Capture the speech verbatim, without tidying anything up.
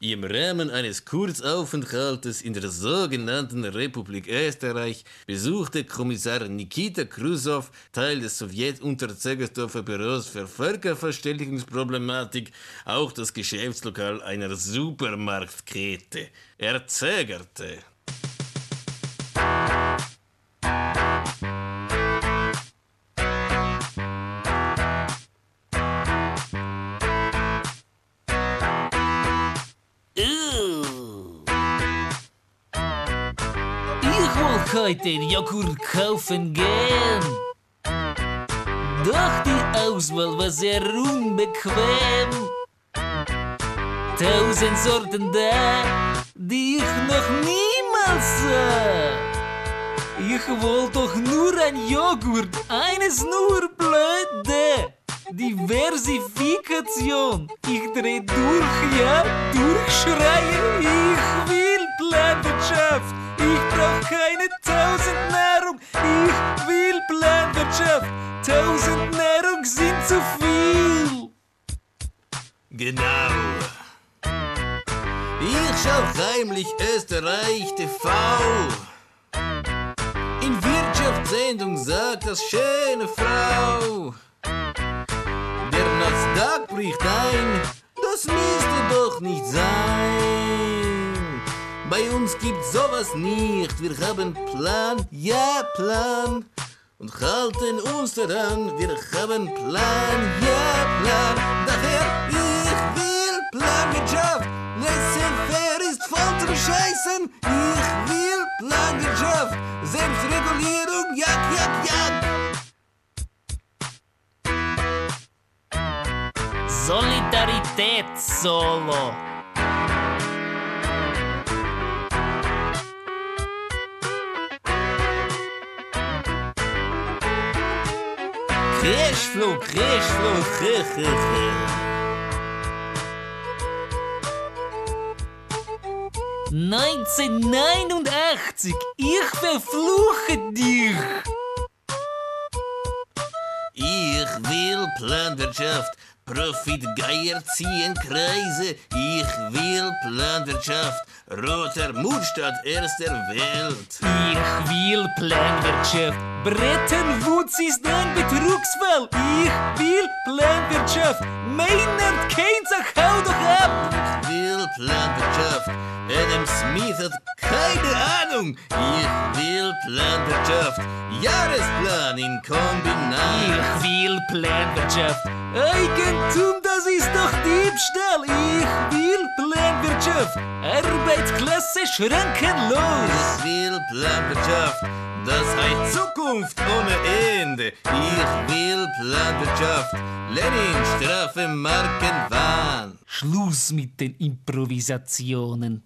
Im Rahmen eines Kurzaufenthaltes in der sogenannten Republik Österreich besuchte Kommissar Nikita Chrusow, Teil des Sowjet-Unterzegersdorfer Büros für Völkerverständigungsproblematik, auch das Geschäftslokal einer Supermarktkette. Er zögerte. Ich wollte heute den Joghurt kaufen gehen. Doch die Auswahl war sehr unbequem. Tausend Sorten da, die ich noch niemals sah. Ich wollte doch nur ein Joghurt, eines nur blöde. Diversifikation. Ich dreh durch, ja, durchschreie. Ich will Planwirtschaft. Ich brauch keine Tausendnahrung. Ich will Planwirtschaft. Tausendnahrung sind zu viel. Genau. Ich schau heimlich Österreich T V. In Wirtschaftssendung sagt das schöne Frau: Der Nasdaq bricht ein, das müsste doch nicht sein. Bei uns gibt's sowas nicht, wir haben Plan, ja Plan, und halten uns daran, wir haben Plan, ja Plan. Daher, ich will Planwirtschaft, laissez-faire ist voll zum Scheißen. Ich will Planwirtschaft, Selbstregulierung, jak, jak, jak. Solidaritätssolo. Cashflow, Cashflow, he, he, he. neunzehnhundertneunundachtzig, ich verfluche dich. Ich will Planwirtschaft, Profitgeier ziehen Kreise. Ich will Planwirtschaft, roter Mutstadt erster Welt. Ich will Planwirtschaft, Bretton Woods ist ein Betrugsfall. Ich will Planwirtschaft, Maynard Keynes, ach hau doch ab. Ich will Planwirtschaft, Adam Smith hat keine Ahnung. Ich will Planwirtschaft, Jahresplan in Kombinat. Ich will Planwirtschaft, Eigentum, das ist doch Diebstahl. Ich will Planwirtschaft, Arbeitsklasse schrankenlos. Ich will Planwirtschaft, das heißt Zukunft ohne Ende. Ich will Planwirtschaft, Lenin, Strafe, Markenwahn. Schluss mit den Improvisationen.